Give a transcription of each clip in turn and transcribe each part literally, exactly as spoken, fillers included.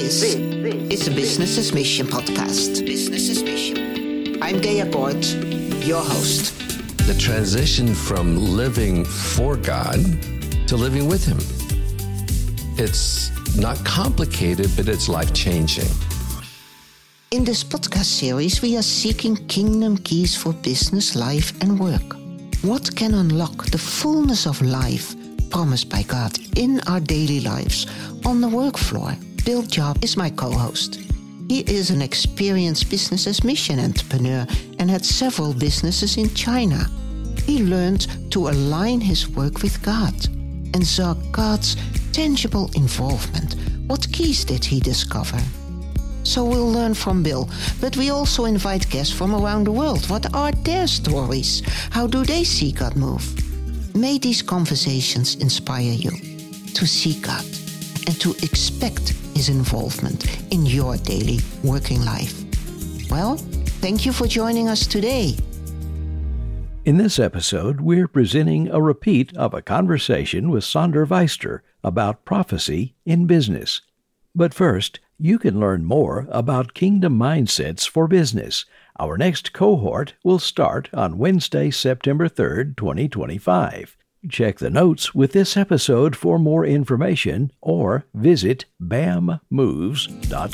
This is the Business as Mission podcast. Business as Mission. I'm Gea Gort, your host. The transition from living for God to living with Him. It's not complicated, but it's life-changing. In this podcast series, we are seeking kingdom keys for business, life, and work. What can unlock the fullness of life promised by God in our daily lives on the work floor? Bill Job is my co-host. He is an experienced business as mission entrepreneur and had several businesses in China. He learned to align his work with God and saw God's tangible involvement. What keys did he discover? So we'll learn from Bill, but we also invite guests from around the world. What are their stories? How do they see God move? May these conversations inspire you to see God and to expect His involvement in your daily working life. Well, thank you for joining us today. In this episode, we're presenting a repeat of a conversation with Sander Weister about prophecy in business. But first, you can learn more about Kingdom Mindsets for Business. Our next cohort will start on Wednesday, September third, twenty twenty-five. Check the notes with this episode for more information or visit bam moves dot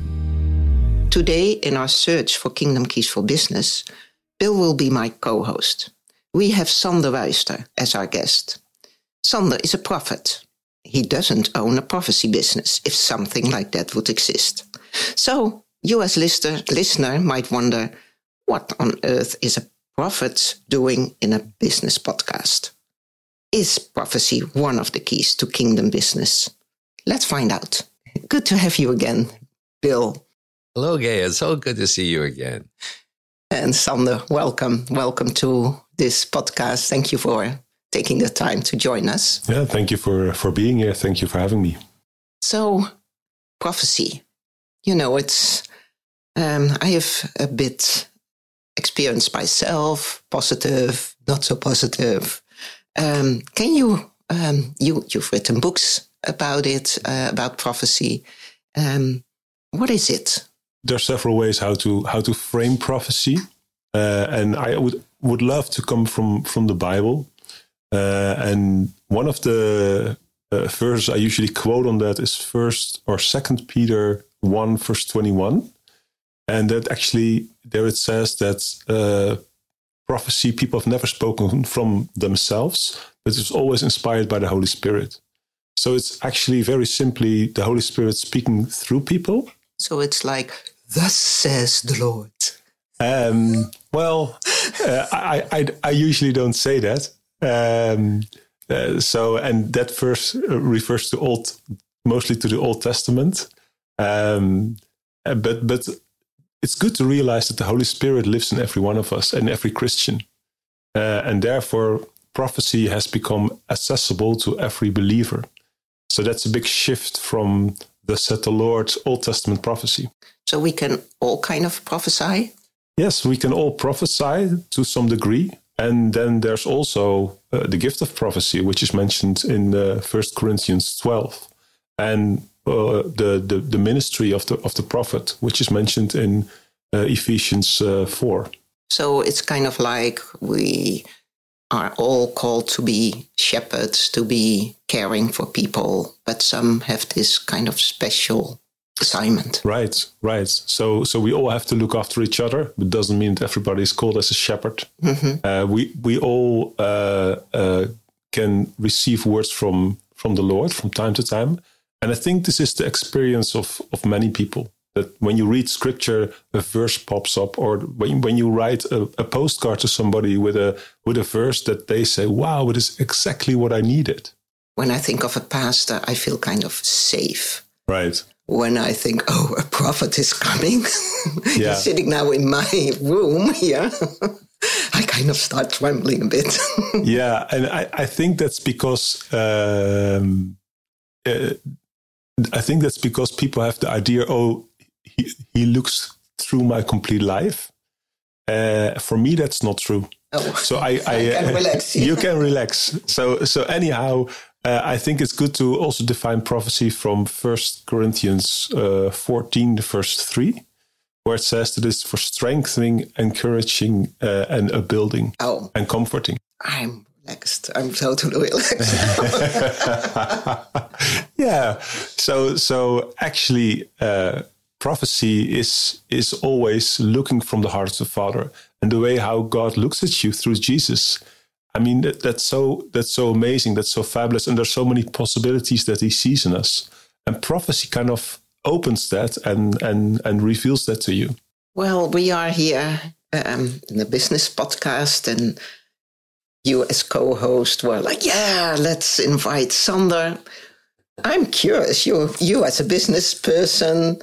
com. Today, in our search for Kingdom Keys for Business, Bill will be my co-host. We have Sander Weister as our guest. Sander is a prophet. He doesn't own a prophecy business, if something like that would exist. So, you as listener, listener might wonder, what on earth is a prophet doing in a business podcast? Is prophecy one of the keys to kingdom business? Let's find out. Good to have you again, Bill. Hello, Gea. It's so good to see you again. And Sander, welcome. Welcome to this podcast. Thank you for taking the time to join us. Yeah, thank you for, for being here. Thank you for having me. So, prophecy. You know, it's, um, I have a bit experience myself, positive, not so positive. Um, can you, um, you, you've written books about it, uh, about prophecy. Um, what is it? There are several ways how to how to frame prophecy. Uh, and I would, would love to come from, from the Bible. Uh, and one of the uh, verses I usually quote on that is First or Second Peter one, verse twenty-one, and that actually there it says that uh, prophecy people have never spoken from themselves, but it's always inspired by the Holy Spirit. So it's actually very simply the Holy Spirit speaking through people. So it's like, "Thus says the Lord." Um, well, uh, I, I I usually don't say that. Um, uh, so, and that verse refers to old, mostly to the Old Testament. Um, but, but it's good to realize that the Holy Spirit lives in every one of us and every Christian. Uh, and therefore, prophecy has become accessible to every believer. So that's a big shift from the said the Lord Old Testament prophecy. So we can all kind of prophesy? Yes, we can all prophesy to some degree. And then there's also uh, the gift of prophecy, which is mentioned in uh, First Corinthians twelve, and uh, the, the the ministry of the of the prophet, which is mentioned in uh, Ephesians uh, four. So it's kind of like we are all called to be shepherds, to be caring for people, but some have this kind of special assignment. Right, right. So so we all have to look after each other. It doesn't mean that everybody is called as a shepherd. Mm-hmm. Uh, we we all uh, uh, can receive words from, from the Lord from time to time. And I think this is the experience of, of many people. That when you read scripture, a verse pops up, or when, when you write a, a postcard to somebody with a with a verse that they say, wow, it is exactly what I needed. When I think of a pastor, I feel kind of safe. Right. When I think, oh, a prophet is coming, Yeah. He's sitting now in my room here, I kind of start trembling a bit. Yeah, and I, I think that's because um, uh, I think that's because people have the idea, oh, he, he looks through my complete life. Uh, for me, that's not true. Oh, so I, I, I can uh, relax. You can relax. So, so anyhow, uh, I think it's good to also define prophecy from First Corinthians uh, fourteen, verse three, where it says that it's for strengthening, encouraging, uh, and upbuilding Oh. and comforting. I'm relaxed. I'm totally relaxed. Yeah. So so actually, uh, prophecy is is always looking from the heart of the Father, and the way how God looks at you through Jesus. I mean, that, that's so that's so amazing. That's so fabulous, and there's so many possibilities that He sees in us. And prophecy kind of opens that and and and reveals that to you. Well, we are here um, in a business podcast, and you as co-host were like, yeah, let's invite Sander. I'm curious, you you as a business person,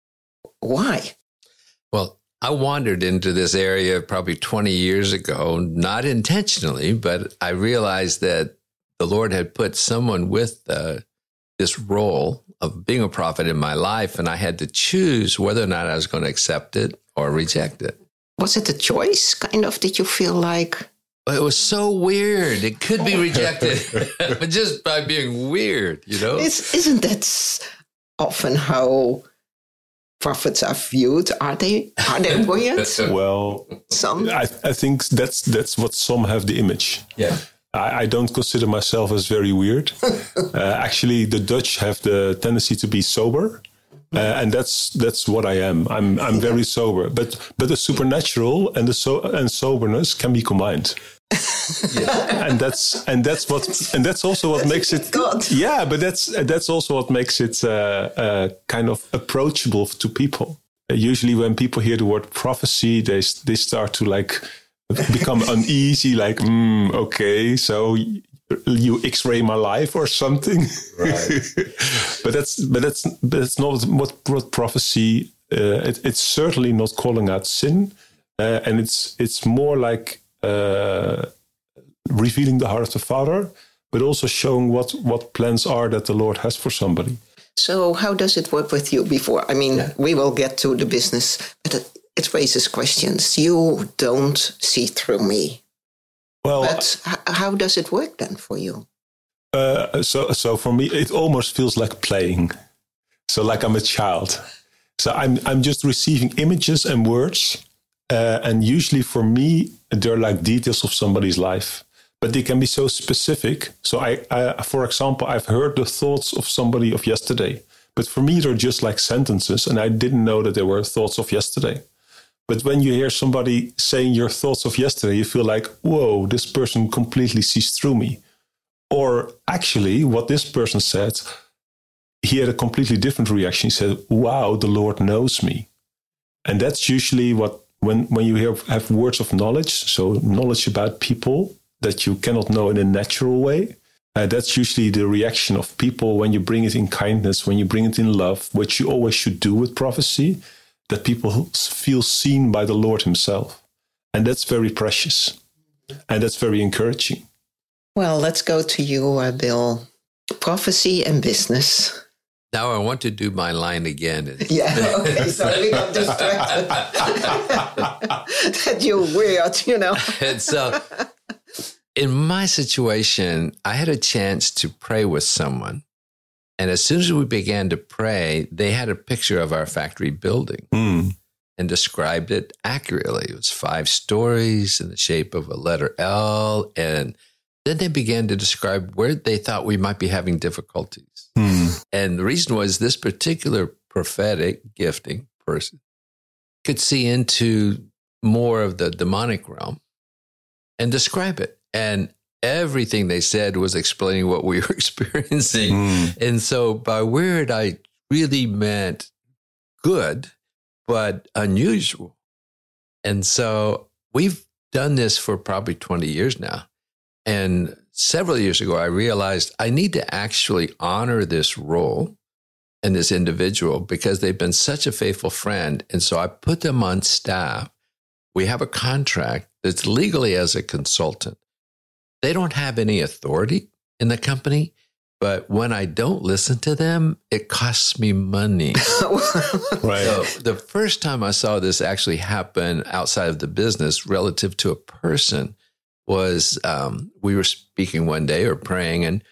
why? Well, I wandered into this area probably twenty years ago, not intentionally, but I realized that the Lord had put someone with uh, this role of being a prophet in my life, and I had to choose whether or not I was going to accept it or reject it. Was it a choice, kind of? Did you feel like... It was so weird. It could be rejected, but just by being weird, you know? It's, isn't that often how prophets are viewed? Are they are they weird? Well, Some? I, I think that's that's what some have the image. Yeah. I, I don't consider myself as very weird. uh, actually, the Dutch have the tendency to be sober. Uh, and that's that's what I am. I'm I'm very sober, but but the supernatural and the so and soberness can be combined. Yeah. And that's and that's what and that's also what makes it. God. Yeah, but that's that's also what makes it uh, uh, kind of approachable to people. Uh, usually, when people hear the word prophecy, they they start to like become uneasy. Like, mm, okay, so. You X-ray my life or something, right? but that's but that's but that's not what, what prophecy. Uh, it, it's certainly not calling out sin, uh, and it's it's more like uh, revealing the heart of the Father, but also showing what what plans are that the Lord has for somebody. So how does it work with you? Before I mean, Yeah. we will get to the business, but it, it raises questions. You don't see through me. Well, But h- how does it work then for you? Uh, so, so for me, it almost feels like playing. So, like I'm a child. So I'm I'm just receiving images and words, uh, and usually for me, they're like details of somebody's life, but they can be so specific. So, I, I for example, I've heard the thoughts of somebody of yesterday, but for me, they're just like sentences, and I didn't know that they were thoughts of yesterday. But when you hear somebody saying your thoughts of yesterday, you feel like, whoa, this person completely sees through me. Or actually, what this person said, he had a completely different reaction. He said, wow, the Lord knows me. And that's usually what, when, when you hear, have words of knowledge, so knowledge about people that you cannot know in a natural way, uh, that's usually the reaction of people when you bring it in kindness, when you bring it in love, which you always should do with prophecy, that people feel seen by the Lord himself. And that's very precious. And that's very encouraging. Well, let's go to you, uh, Bill. Prophecy and business. Now I want to do my line again. Yeah, okay, sorry, we got distracted. That you're weird, you know. And so in my situation, I had a chance to pray with someone. And as soon as we began to pray, they had a picture of our factory building Mm. and described it accurately. It was five stories in the shape of a letter L. And then they began to describe where they thought we might be having difficulties. Mm. And the reason was this particular prophetic gifting person could see into more of the demonic realm and describe it. And everything they said was explaining what we were experiencing. Mm. And so by weird, I really meant good, but unusual. And so we've done this for probably twenty years now. And several years ago, I realized I need to actually honor this role and this individual because they've been such a faithful friend. And so I put them on staff. We have a contract that's legally as a consultant. They don't have any authority in the company, but when I don't listen to them, it costs me money. Right. So the first time I saw this actually happen outside of the business relative to a person was um, we were speaking one day or praying, and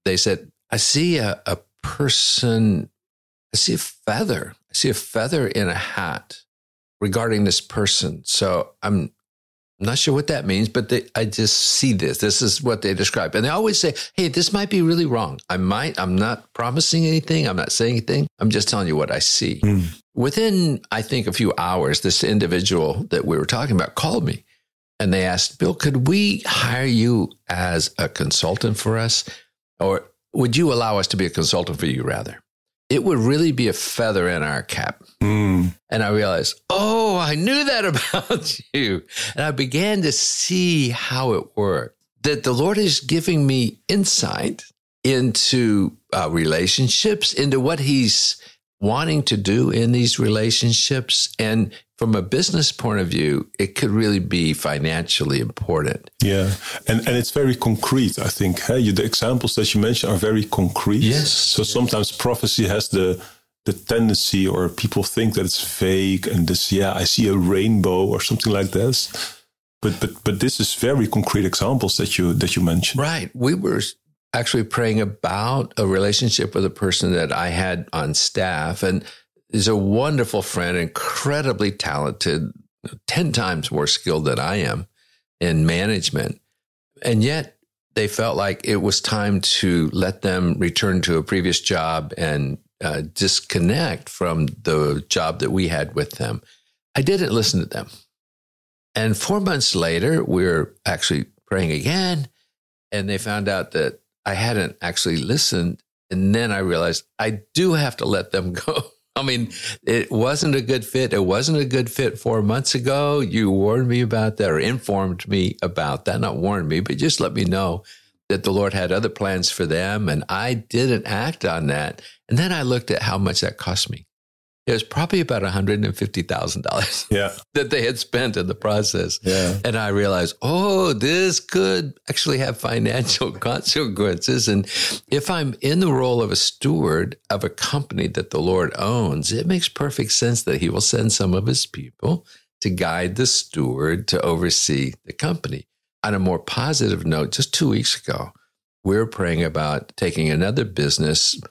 they said, I see a, a person, I see a feather. I see a feather in a hat regarding this person. So I'm not sure what that means, but they, I just see this. This is what they describe. And they always say, hey, this might be really wrong. I might, I'm not promising anything. I'm not saying anything. I'm just telling you what I see. Mm. Within, I think, a few hours, this individual that we were talking about called me and they asked, Bill, could we hire you as a consultant for us? Or would you allow us to be a consultant for you rather? It would really be a feather in our cap. Mm. And I realized, oh, I knew that about you. And I began to see how it worked, that the Lord is giving me insight into uh, relationships, into what he's wanting to do in these relationships. And from a business point of view, it could really be financially important. Yeah. And and it's very concrete, I think. Hey, you, the examples that you mentioned are very concrete. Yes. So sometimes prophecy has the the tendency, or people think that it's fake and this, yeah, I see a rainbow or something like this. But but but this is very concrete examples that you that you mentioned. Right. We were actually praying about a relationship with a person that I had on staff, and is a wonderful friend, incredibly talented, ten times more skilled than I am in management. And yet they felt like it was time to let them return to a previous job and uh, disconnect from the job that we had with them. I didn't listen to them. And four months later, we were actually praying again, and they found out that I hadn't actually listened. And then I realized I do have to let them go. I mean, it wasn't a good fit. It wasn't a good fit four months ago. You warned me about that, or informed me about that. Not warned me, but just let me know that the Lord had other plans for them. And I didn't act on that. And then I looked at how much that cost me. It was probably about one hundred fifty thousand dollars yeah. that they had spent in the process. Yeah. And I realized, oh, this could actually have financial consequences. And if I'm in the role of a steward of a company that the Lord owns, it makes perfect sense that he will send some of his people to guide the steward to oversee the company. On a more positive note, just two weeks ago, we were praying about taking another business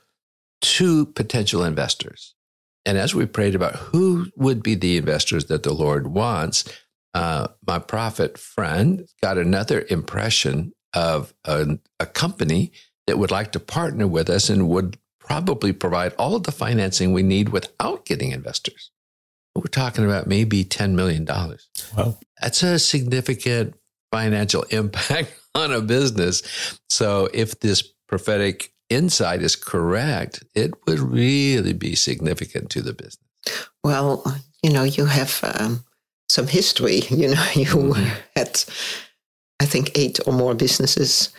to potential investors. And as we prayed about who would be the investors that the Lord wants, uh, my prophet friend got another impression of a, a company that would like to partner with us and would probably provide all of the financing we need without getting investors. We're talking about maybe ten million dollars. Wow. That's a significant financial impact on a business. So if this prophetic insight is correct, it would really be significant to the business. Well, you know, you have um, some history. You know, you mm-hmm. had, I think, eight or more businesses,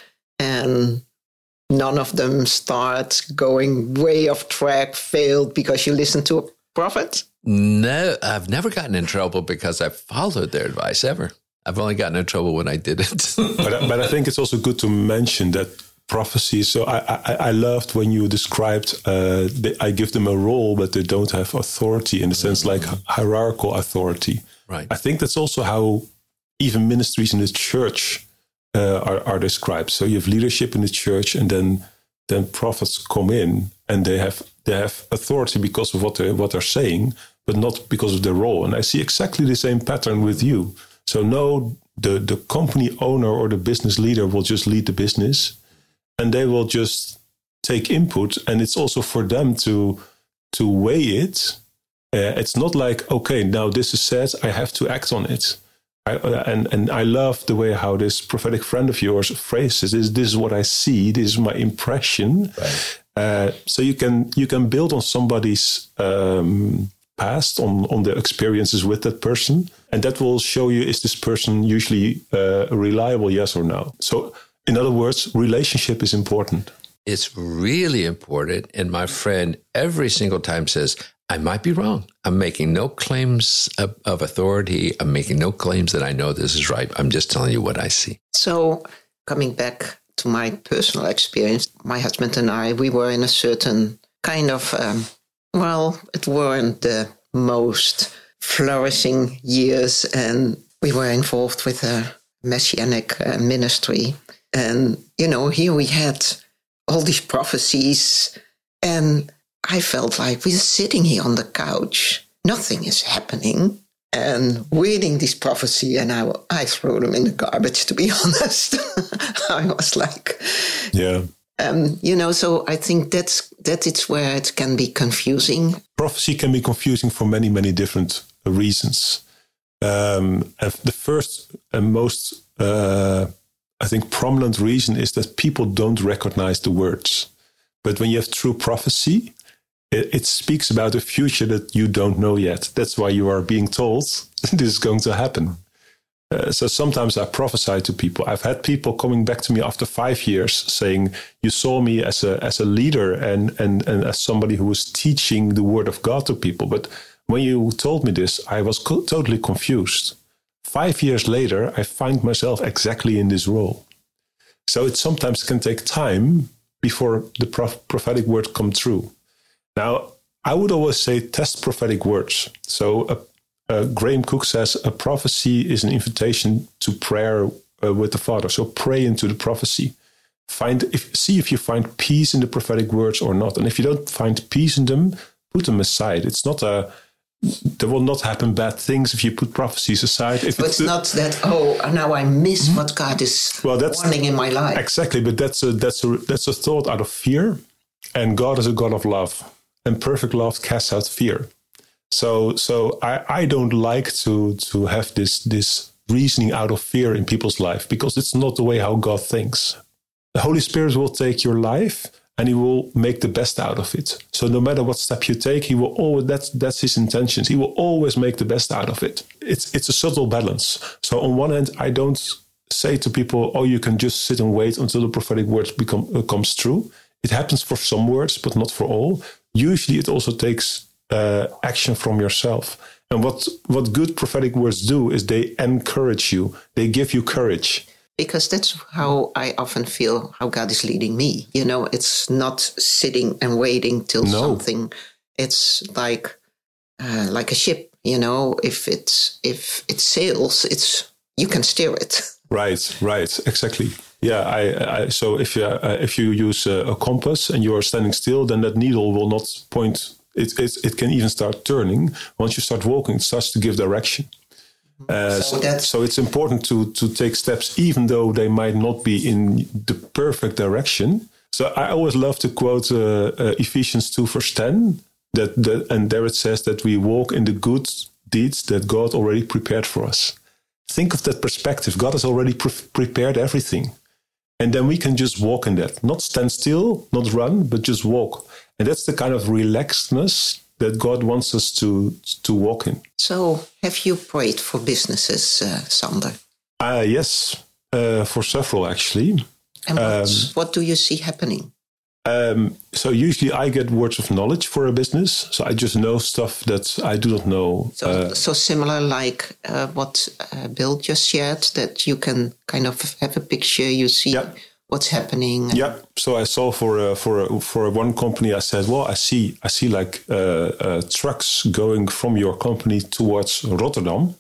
and none of them start going way off track, failed because you listened to a prophet? No, I've never gotten in trouble because I followed their advice ever. I've only gotten in trouble when I did it. but, but I think it's also good to mention that prophecy. So I, I, I loved when you described, uh, they, I give them a role, but they don't have authority in the sense like hierarchical authority. Right. I think that's also how even ministries in the church uh, are, are described. So you have leadership in the church, and then then prophets come in and they have they have authority because of what they what they're saying, but not because of their role. And I see exactly the same pattern with you. So no, the the company owner or the business leader will just lead the business, and they will just take input, and it's also for them to to weigh it. Uh, it's not like, okay, now this is said, I have to act on it. I, uh, and and I love the way how this prophetic friend of yours phrases this. This is what I see. This is my impression. Right. Uh, so you can you can build on somebody's um, past, on on their experiences with that person, and that will show you, is this person usually uh, reliable, yes or no. So in other words, relationship is important. It's really important. And my friend every single time says, I might be wrong. I'm making no claims of, of authority. I'm making no claims that I know this is right. I'm just telling you what I see. So coming back to my personal experience, my husband and I, we were in a certain kind of, um, well, it weren't the most flourishing years. And we were involved with a messianic uh, ministry. And, you know, here we had all these prophecies. And I felt like we're sitting here on the couch. Nothing is happening. And reading this prophecy, and I, I threw them in the garbage, to be honest. I was like, yeah. Um, you know, so I think that's that it's where it can be confusing. Prophecy can be confusing for many, many different reasons. Um, and the first and most, uh, I think, prominent reason is that people don't recognize the words. But when you have true prophecy, it, it speaks about a future that you don't know yet. That's why you are being told this is going to happen. Uh, so sometimes I prophesy to people. I've had people coming back to me after five years saying, you saw me as a as a leader and, and, and as somebody who was teaching the word of God to people. But when you told me this, I was co- totally confused. Five years later, I find myself exactly in this role. So it sometimes can take time before the prof- prophetic word come true. Now, I would always say test prophetic words. So a Uh, Graham Cook says a prophecy is an invitation to prayer uh, with the Father. So pray into the prophecy. Find if see if you find peace in the prophetic words or not. And if you don't find peace in them, put them aside. It's not a there will not happen bad things if you put prophecies aside. If so it's, it's not that oh now I miss mm-hmm. what God is well, that's, warning in my life. Exactly, but that's a that's a that's a thought out of fear, and God is a God of love, and perfect love casts out fear. So, so I, I don't like to to have this this reasoning out of fear in people's life, because it's not the way how God thinks. The Holy Spirit will take your life and He will make the best out of it. So no matter what step you take, He will always that's that's His intentions. He will always make the best out of it. It's it's a subtle balance. So on one hand, I don't say to people, "Oh, you can just sit and wait until the prophetic words become uh, comes true." It happens for some words, but not for all. Usually, it also takes Uh, action from yourself. And what, what good prophetic words do is they encourage you. They give you courage. Because that's how I often feel how God is leading me. You know, it's not sitting and waiting till no. something. It's like uh, like a ship. You know, if it's if it sails, it's you can steer it. Right, right, exactly. Yeah, I, I so if you uh, if you use a, a compass and you are standing still, then that needle will not point. It, it it can even start turning. Once you start walking, it starts to give direction. Uh, so, so, so it's important to to take steps, even though they might not be in the perfect direction. So I always love to quote uh, uh, Ephesians two verse ten, that, that and there it says that we walk in the good deeds that God already prepared for us. Think of that perspective. God has already pre- prepared everything, and then we can just walk in that. Not stand still, not run, but just walk. And that's the kind of relaxedness that God wants us to to walk in. So, have you prayed for businesses, uh, Sander? Uh, yes, uh, for several actually. And what, um, what do you see happening? Um, so usually I get words of knowledge for a business. So I just know stuff that I do not know. So, uh, so similar like uh, what uh, Bill just shared, that you can kind of have a picture, you see... Yeah. What's happening? Yeah. So I saw for uh, for uh, for one company, I said, well, I see I see like uh, uh, trucks going from your company towards Rotterdam,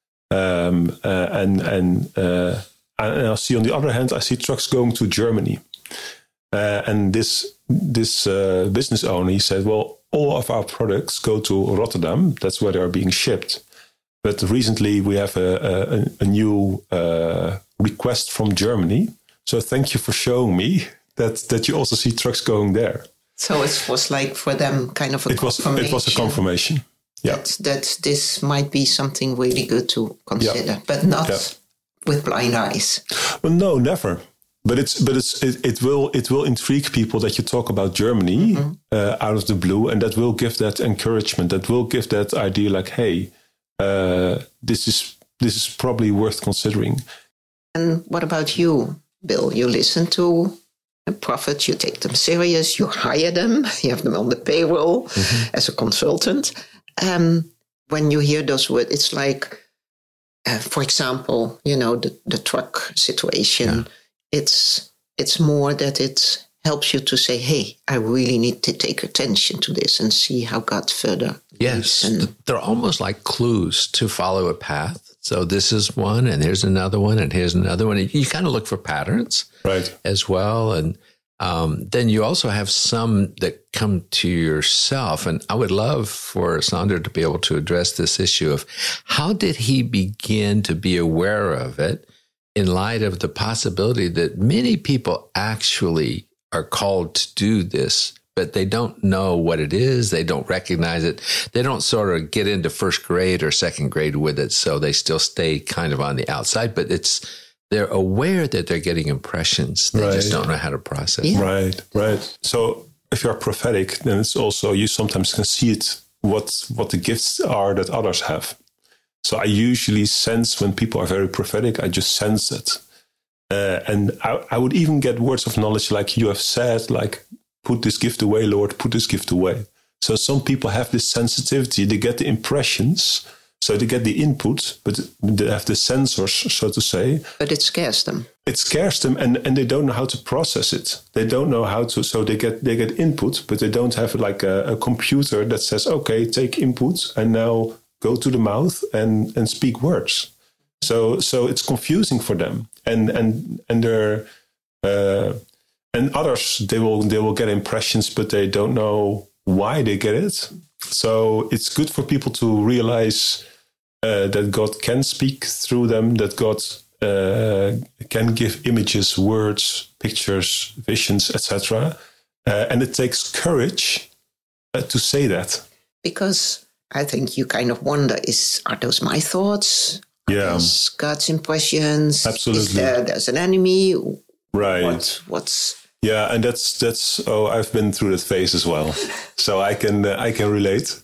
um, uh, and and uh, and I see on the other hand, I see trucks going to Germany, uh, and this this uh, business owner, he said, well, all of our products go to Rotterdam. That's where they are being shipped. But recently, we have a a, a new uh, request from Germany. So thank you for showing me that, that you also see trucks going there. So it was like for them kind of a it confirmation. Was, it was a confirmation. Yeah. That, that this might be something really good to consider, yeah. but not yeah. with blind eyes. Well, no, never. But it's but it's it, it will it will intrigue people that you talk about Germany mm-hmm. uh, out of the blue, and that will give that encouragement. That will give that idea like, hey, uh, this is this is probably worth considering. And what about you, Bill? You listen to a prophet, you take them serious, you hire them, you have them on the payroll mm-hmm. as a consultant. Um, when you hear those words, it's like, uh, for example, you know, the, the truck situation. Yeah. It's it's more that it helps you to say, hey, I really need to take attention to this and see how God further. Yes, and they're almost like clues to follow a path. So this is one, and here's another one, and here's another one. And you kind of look for patterns, right, as well. And Um, then you also have some that come to yourself. And I would love for Sander to be able to address this issue of how did he begin to be aware of it in light of the possibility that many people actually are called to do this, but they don't know what it is. They don't recognize it. They don't sort of get into first grade or second grade with it. So they still stay kind of on the outside, but it's, they're aware that they're getting impressions. They right. just don't know how to process yeah. it. Right, right. So if you're prophetic, then it's also, you sometimes can see it, what, what the gifts are that others have. So I usually sense when people are very prophetic, I just sense it. Uh, and I, I would even get words of knowledge like you have said, like, put this gift away, Lord, put this gift away. So some people have this sensitivity. They get the impressions, so they get the input, but they have the sensors, so to say. But it scares them. It scares them, and, and they don't know how to process it. They don't know how to, so they get they get input, but they don't have like a, a computer that says, okay, take input, and now go to the mouth and, and speak words. So so it's confusing for them. And and and they're uh, and others they will they will get impressions, but they don't know why they get it. So it's good for people to realize uh, that God can speak through them, that God uh, can give images, words, pictures, visions, et cetera. Uh, and it takes courage uh, to say that. Because I think you kind of wonder: Is are those my thoughts? Yeah, Is God's impressions? Absolutely. Is there, there's an enemy. Right. What, what's Yeah, and that's that's. Oh, I've been through that phase as well, so I can uh, I can relate.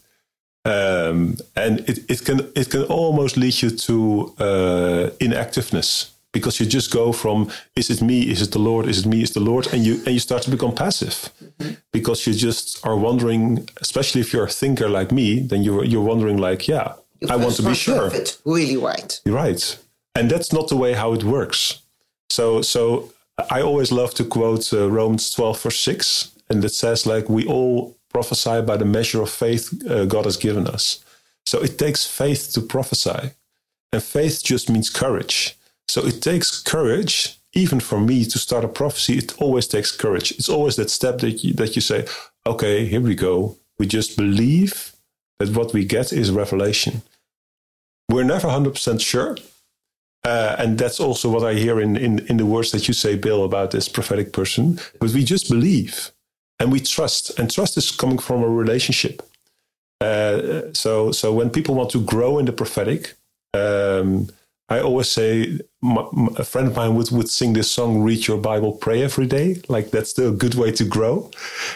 Um, and it, it can it can almost lead you to uh, inactiveness, because you just go from is it me, is it the Lord, is it me, is it the Lord, and you and you start to become passive, mm-hmm. because you just are wondering. Especially if you're a thinker like me, then you're you're wondering like, yeah, you I want to be sure. It really right. You're right, and that's not the way how it works. So so. I always love to quote uh, Romans twelve, verse six, and it says, like, we all prophesy by the measure of faith uh, God has given us. So it takes faith to prophesy, and faith just means courage. So it takes courage, even for me, to start a prophecy. It always takes courage. It's always that step that you, that you say, okay, here we go. We just believe that what we get is revelation. We're never one hundred percent sure. Uh, and that's also what I hear in, in, in the words that you say, Bill, about this prophetic person. But we just believe and we trust. And trust is coming from a relationship. Uh, so so when people want to grow in the prophetic, um, I always say, my, my, a friend of mine would, would sing this song, Read Your Bible, Pray Every Day. Like, that's still a good way to grow.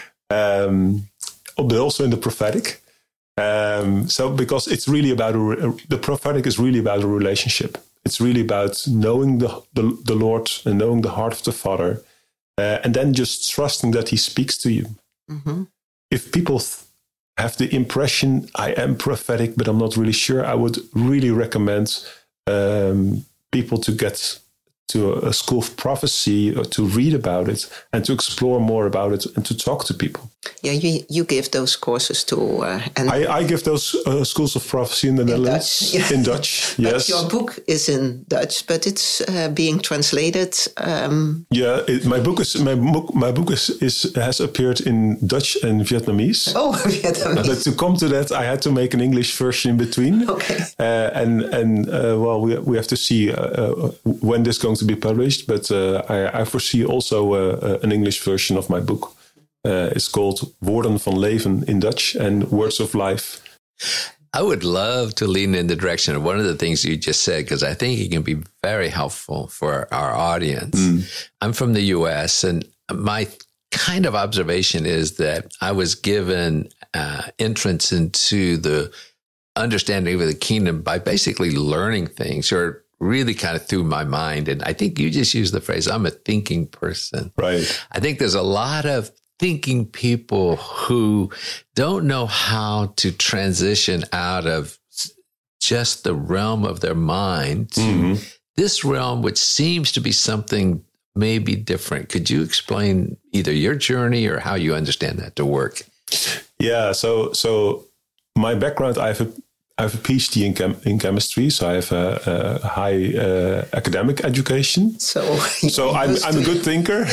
Um, but also in the prophetic. Um, so because it's really about, a, the prophetic is really about a relationship. It's really about knowing the, the, the Lord and knowing the heart of the Father, uh, and then just trusting that He speaks to you. Mm-hmm. If people th- have the impression, I am prophetic, but I'm not really sure, I would really recommend um, people to get to a, a school of prophecy, or to read about it and to explore more about it and to talk to people. Yeah, you you give those courses to... Uh, and I, I give those uh, schools of prophecy in the in Netherlands. Dutch, yeah. In Dutch, yes. But your book is in Dutch, but it's uh, being translated. Um, yeah, it, my book is my book. My book is, is has appeared in Dutch and Vietnamese. Oh, Vietnamese! But to come to that, I had to make an English version in between. Okay. Uh, and and uh, well, we we have to see uh, uh, when this is going to be published. But uh, I, I foresee also uh, an English version of my book. Uh, it's called Woorden van Leven in Dutch and Words of Life. I would love to lean in the direction of one of the things you just said, because I think it can be very helpful for our audience. Mm. I'm from the U S, and my kind of observation is that I was given uh, entrance into the understanding of the kingdom by basically learning things, or really kind of through my mind. And I think you just used the phrase, I'm a thinking person. Right. I think there's a lot of thinking people who don't know how to transition out of just the realm of their mind to mm-hmm. this realm, which seems to be something maybe different. Could you explain either your journey or how you understand that to work? Yeah. So, so my background, I have a, I have a PhD in chem- in chemistry, so I have a, a high uh, academic education. So, so I'm I'm a good thinker.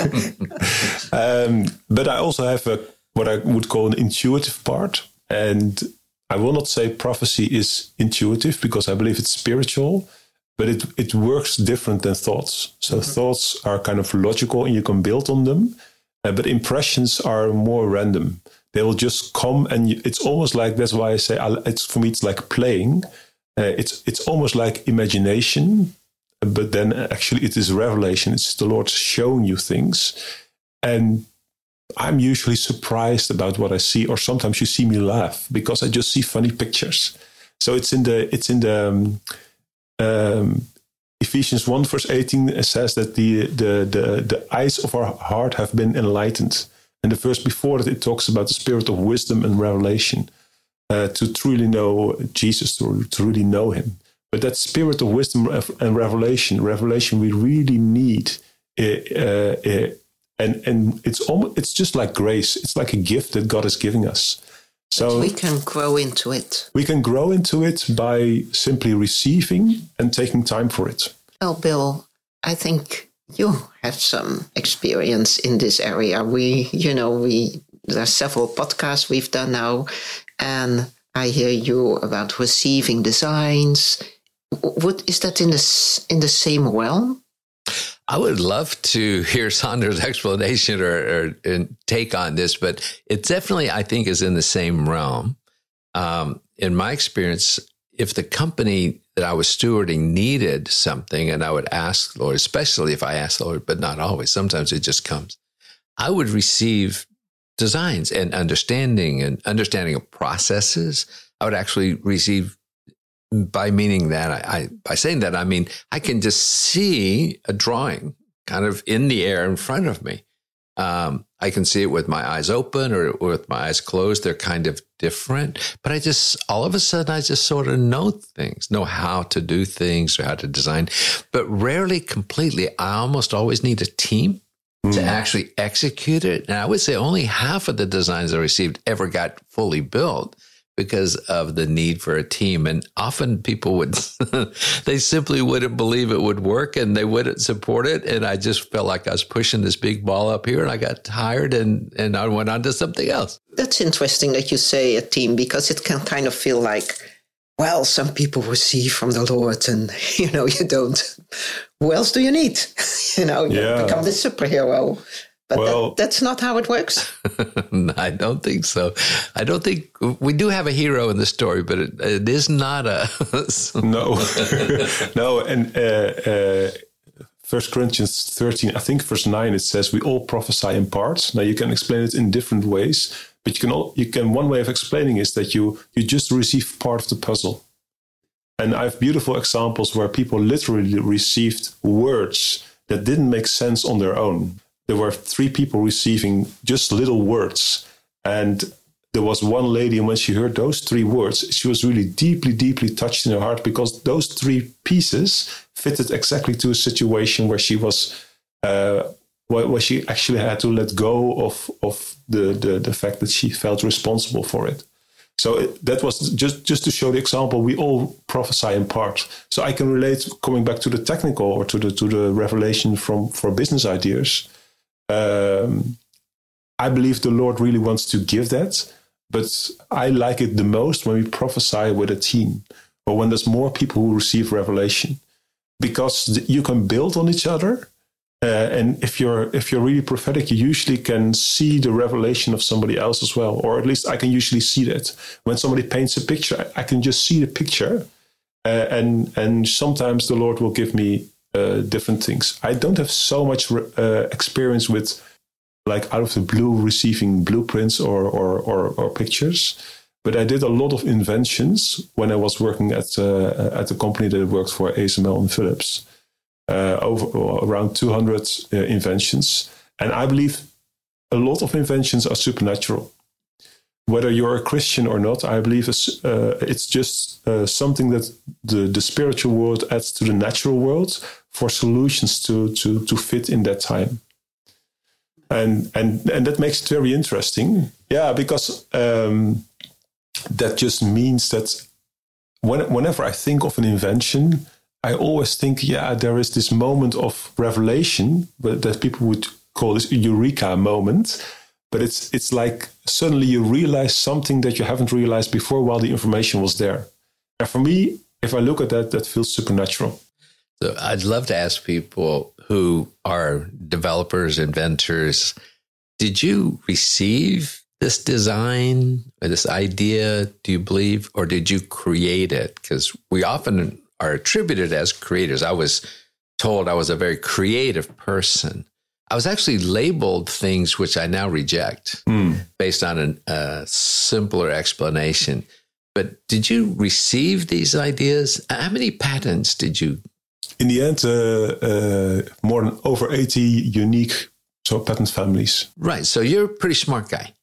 um, but I also have a what I would call an intuitive part, and I will not say prophecy is intuitive because I believe it's spiritual, but it it works different than thoughts. So mm-hmm. thoughts are kind of logical and you can build on them, uh, but impressions are more random. They will just come, and you, it's almost like, that's why I say it's for me it's like playing. Uh, it's it's almost like imagination, but then actually it is revelation. It's the Lord showing you things, and I'm usually surprised about what I see, or sometimes you see me laugh because I just see funny pictures. So it's in the it's in the um, um, Ephesians one verse eighteen. It says that the the the the eyes of our heart have been enlightened. And the verse before that, it talks about the spirit of wisdom and revelation, uh, to truly know Jesus, to, to really know him. But that spirit of wisdom and revelation, revelation we really need. Uh, uh, and and it's almost, it's just like grace. It's like a gift that God is giving us. So but we can grow into it. We can grow into it by simply receiving and taking time for it. Well, Bill, I think you have some experience in this area. We, you know, we there are several podcasts we've done now, and I hear you about receiving designs. What is that in the in the same realm? I would love to hear Sander's explanation or, or take on this, but it definitely, I think, is in the same realm. Um, in my experience, if the company that I was stewarding needed something, and I would ask the Lord, especially if I asked the Lord, but not always, sometimes it just comes, I would receive designs and understanding and understanding of processes. I would actually receive, by meaning that, I, I by saying that, I mean, I can just see a drawing kind of in the air in front of me. Um, I can see it with my eyes open or, or with my eyes closed. They're kind of different, but I just, all of a sudden, I just sort of know things, know how to do things or how to design, but rarely completely. I almost always need a team mm. to actually execute it. And I would say only half of the designs I received ever got fully built because of the need for a team. And often people would, they simply wouldn't believe it would work and they wouldn't support it. And I just felt like I was pushing this big ball up here and I got tired and, and I went on to something else. That's interesting that you say a team, because it can kind of feel like, well, some people receive from the Lord and, you know, you don't. Who else do you need? you know, you yeah. become the superhero. But well, that, that's not how it works. I don't think so. I don't think we do have a hero in the story, but it, it is not us. no, no. And uh, uh, First Corinthians thirteen, I think verse nine, it says we all prophesy in parts. Now you can explain it in different ways, but you can all, you can. One way of explaining is that you you just receive part of the puzzle. And I have beautiful examples where people literally received words that didn't make sense on their own. There were three people receiving just little words. And there was one lady, and when she heard those three words, she was really deeply, deeply touched in her heart, because those three pieces fitted exactly to a situation where she was, uh, where, where she actually had to let go of, of the, the, the fact that she felt responsible for it. So it, that was just, just to show the example. We all prophesy in part. So I can relate, coming back to the technical or to the to the revelation from for business ideas. Um, I believe the Lord really wants to give that, but I like it the most when we prophesy with a team, or when there's more people who receive revelation, because you can build on each other. Uh, and if you're if you're really prophetic, you usually can see the revelation of somebody else as well, or at least I can usually see that. When somebody paints a picture, I, I can just see the picture, uh, and and sometimes the Lord will give me Uh, different things. I don't have so much uh, experience with, like, out of the blue receiving blueprints or, or or or pictures, but I did a lot of inventions when I was working at uh, at the company that I worked for, A S M L and Philips. Uh, over around two hundred uh, inventions, and I believe a lot of inventions are supernatural. Whether you're a Christian or not, I believe it's, uh, it's just uh, something that the, the spiritual world adds to the natural world for solutions to, to, to fit in that time. And, and, and that makes it very interesting. Yeah, because um, that just means that when, whenever I think of an invention, I always think, yeah, there is this moment of revelation, but that people would call this a eureka moment. But it's it's like suddenly you realize something that you haven't realized before while the information was there. And for me, if I look at that, that feels supernatural. So I'd love to ask people who are developers, inventors, did you receive this design or this idea, do you believe, or did you create it? Because we often are attributed as creators. I was told I was a very creative person. I was actually labeled things which I now reject mm. based on a uh, simpler explanation. But did you receive these ideas? How many patents did you? In the end, uh, uh, more than over eighty unique so patent families. Right. So you're a pretty smart guy.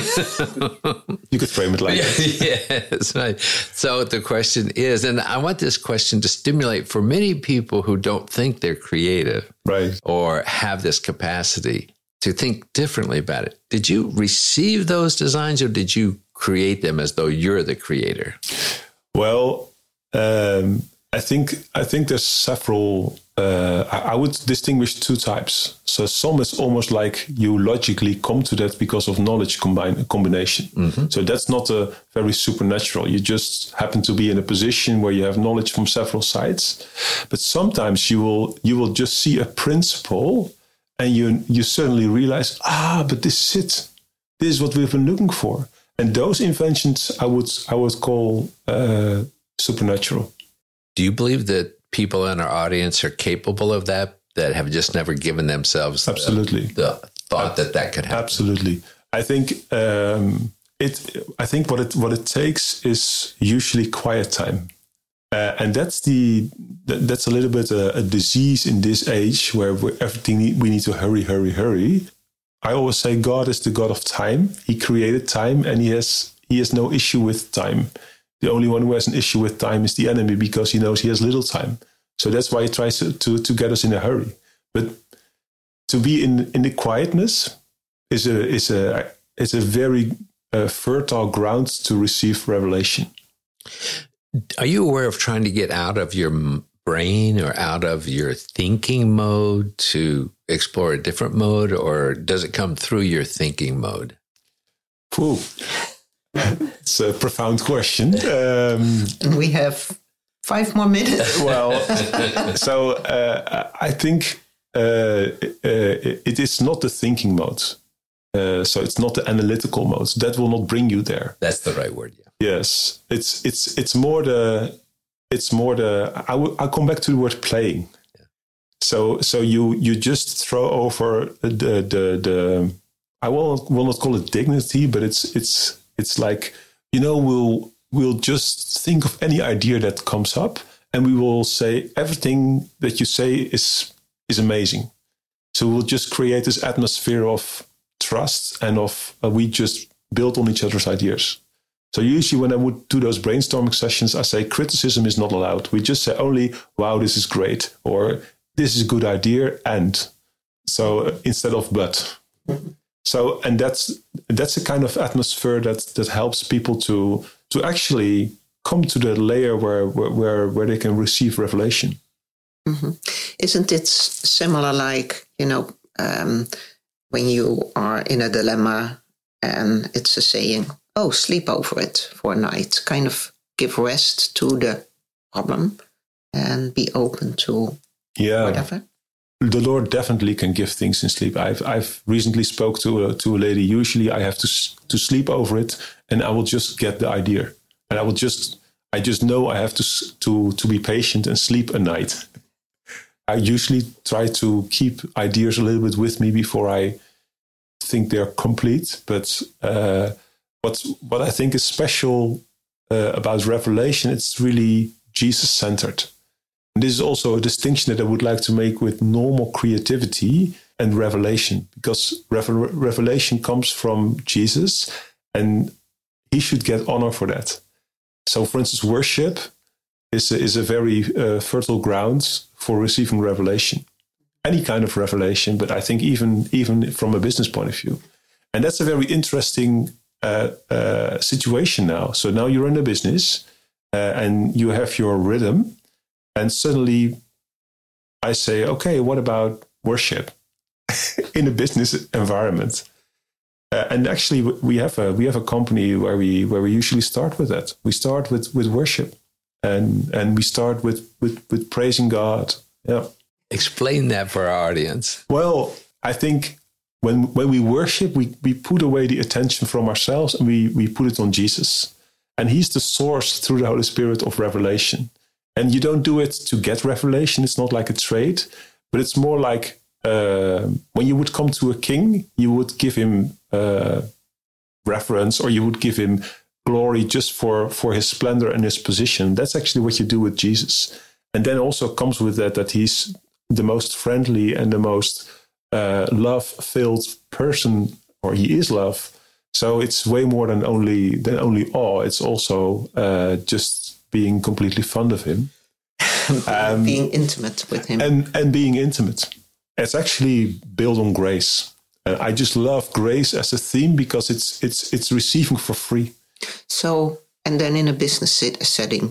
You could frame it like that. Yes, right. So the question is, and I want this question to stimulate for many people who don't think they're creative, right, or have this capacity to think differently about it. Did you receive those designs, or did you create them as though you're the creator? Well, um, I think I think there's several. Uh, I, I would distinguish two types. So some is almost like you logically come to that because of knowledge combine, combination. Mm-hmm. So that's not a very supernatural. You just happen to be in a position where you have knowledge from several sides. But sometimes you will you will just see a principle, and you you suddenly realize, ah, but this is it. This is what we've been looking for. And those inventions I would I would call uh, supernatural. Do you believe that people in our audience are capable of that, that have just never given themselves absolutely the, the thought that that could happen? Absolutely. I think um, it. I think what it what it takes is usually quiet time, uh, and that's the that's a little bit a, a disease in this age where we're, everything we need to hurry, hurry, hurry. I always say God is the God of time. He created time, and he has he has no issue with time. The only one who has an issue with time is the enemy, because he knows he has little time. So that's why he tries to, to, to get us in a hurry. But to be in, in the quietness is a is a is a very uh, fertile ground to receive revelation. Are you aware of trying to get out of your brain or out of your thinking mode to explore a different mode, or does it come through your thinking mode? Ooh. It's a profound question. Um, and we have five more minutes. Well, so uh, I think uh, uh, it is not the thinking mode. Uh, so it's not the analytical mode. That will not bring you there. That's the right word. Yeah. Yes, it's it's it's more the it's more the. I will I'll come back to the word playing. Yeah. So so you you just throw over the the the. I will will not call it dignity, but it's it's. It's like, you know, we'll we'll just think of any idea that comes up, and we will say everything that you say is is amazing. So we'll just create this atmosphere of trust and of uh, we just build on each other's ideas. So usually when I would do those brainstorming sessions, I say criticism is not allowed. We just say only, wow, this is great, or this is a good idea, and so uh, instead of but. So, and that's that's a kind of atmosphere that that helps people to to actually come to the layer where where where they can receive revelation. Mm-hmm. Isn't it similar, like, you know, um, when you are in a dilemma and it's a saying, "Oh, sleep over it for a night," kind of give rest to the problem and be open to yeah. whatever. The Lord definitely can give things in sleep. I've I've recently spoke to a, to a lady. Usually I have to to sleep over it, and I will just get the idea, and I will just I just know I have to to to be patient and sleep a night. I usually try to keep ideas a little bit with me before I think they're complete. But uh, what what I think is special uh, about revelation, it's really Jesus centered. And this is also a distinction that I would like to make with normal creativity and revelation, because revel- revelation comes from Jesus, and he should get honor for that. So, for instance, worship is a, is a very uh, fertile ground for receiving revelation, any kind of revelation, but I think even, even from a business point of view. And that's a very interesting uh, uh, situation now. So now you're in a business, uh, and you have your rhythm. And suddenly I say, okay, what about worship in a business environment? Uh, and actually, we have a we have a company where we where we usually start with that. We start with, with worship, and and we start with, with, with praising God. Yeah. Explain that for our audience. Well, I think when when we worship, we, we put away the attention from ourselves and we, we put it on Jesus. And he's the source through the Holy Spirit of revelation. And you don't do it to get revelation. It's not like a trade, but it's more like uh, when you would come to a king, you would give him uh, reverence, or you would give him glory just for, for his splendor and his position. That's actually what you do with Jesus. And then also comes with that that he's the most friendly and the most uh, love-filled person, or he is love. So it's way more than only than only awe. It's also uh, just being completely fond of him, um, being intimate with him, and and being intimate. It's actually built on grace. And I just love grace as a theme because it's it's it's receiving for free. So, and then in a business setting.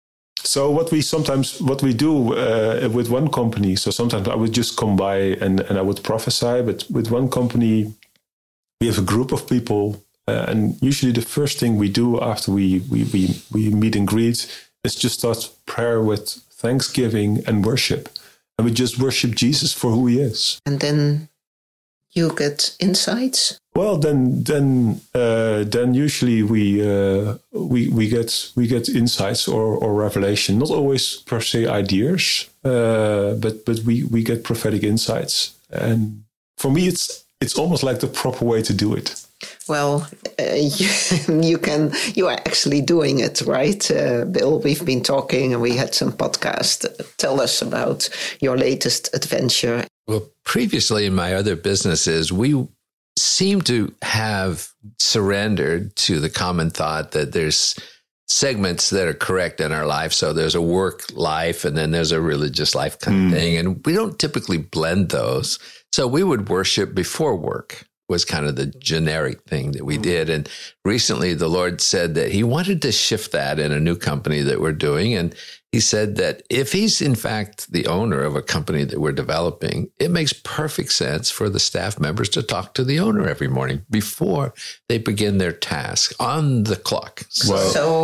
So what we sometimes, what we do uh, with one company, so sometimes I would just come by and, and I would prophesy, but with one company, we have a group of people, uh, and usually the first thing we do after we, we, we, we meet and greet is just start prayer with thanksgiving and worship. And we just worship Jesus for who he is. And then you get insights? Well, then, then, uh, then usually we uh, we we get we get insights or, or revelation. Not always per se ideas, uh, but but we, we get prophetic insights. And for me, it's it's almost like the proper way to do it. Well, uh, you, you can you are actually doing it, right, uh, Bill? We've been talking and we had some podcast. Tell us about your latest adventure. Well, previously in my other businesses, we seem to have surrendered to the common thought that there's segments that are correct in our life. So there's a work life and then there's a religious life kind mm. of thing. And we don't typically blend those. So we would worship before work was kind of the generic thing that we did. And recently the Lord said that he wanted to shift that in a new company that we're doing. And he said that if he's in fact the owner of a company that we're developing, it makes perfect sense for the staff members to talk to the owner every morning before they begin their task on the clock. So,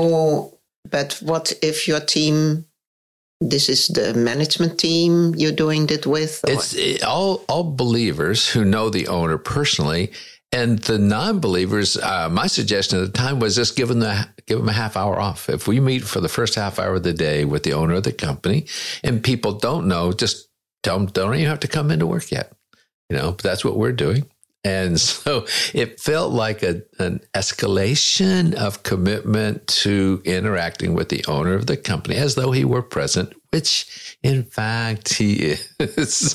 so but what if your team, this is the management team you're doing that with? Or? It's it, all all believers who know the owner personally, and the non-believers. Uh, my suggestion at the time was just give them the give them a half hour off. If we meet for the first half hour of the day with the owner of the company, and people don't know, just tell them don't even have to come into work yet. You know, that's what we're doing. And so it felt like a, an escalation of commitment to interacting with the owner of the company as though he were present, which in fact he is.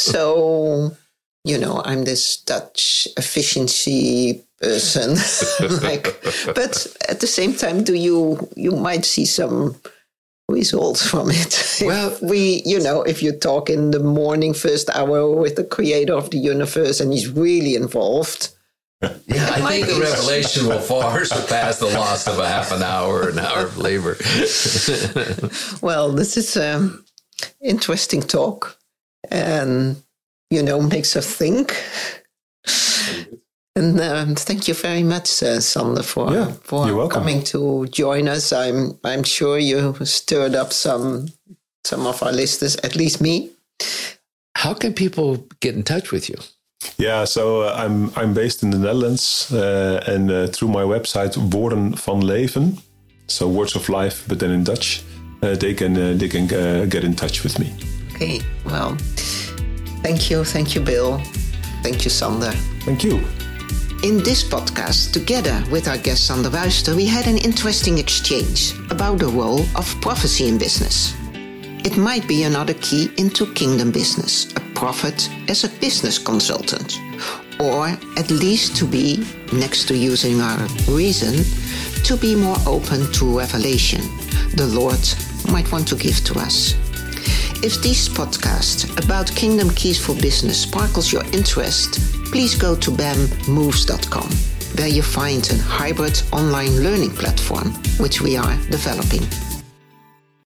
So, you know, I'm this Dutch efficiency person, like, but at the same time, do you, you might see some results from it. Well, if we, you know, if you talk in the morning first hour with the creator of the universe and he's really involved. Yeah, I think the revelation will far surpass the loss of a half an hour or an hour of labor. Well, this is an interesting talk and, you know, makes us think. And um, thank you very much, uh, Sander, for yeah, for coming to join us. I'm I'm sure you stirred up some some of our listeners, at least me. How can people get in touch with you? Yeah, so uh, I'm I'm based in the Netherlands, uh, and uh, through my website Woorden van Leven, so words of life, but then in Dutch, uh, they can uh, they can uh, get in touch with me. Okay, well, thank you, thank you, Bill, thank you, Sander. Thank you. In this podcast, together with our guest Sander Wuister, we had an interesting exchange about the role of prophecy in business. It might be another key into kingdom business, a prophet as a business consultant, or at least to be, next to using our reason, to be more open to revelation the Lord might want to give to us. If this podcast about Kingdom Keys for Business sparkles your interest, please go to bam moves dot com, where you find a hybrid online learning platform which we are developing.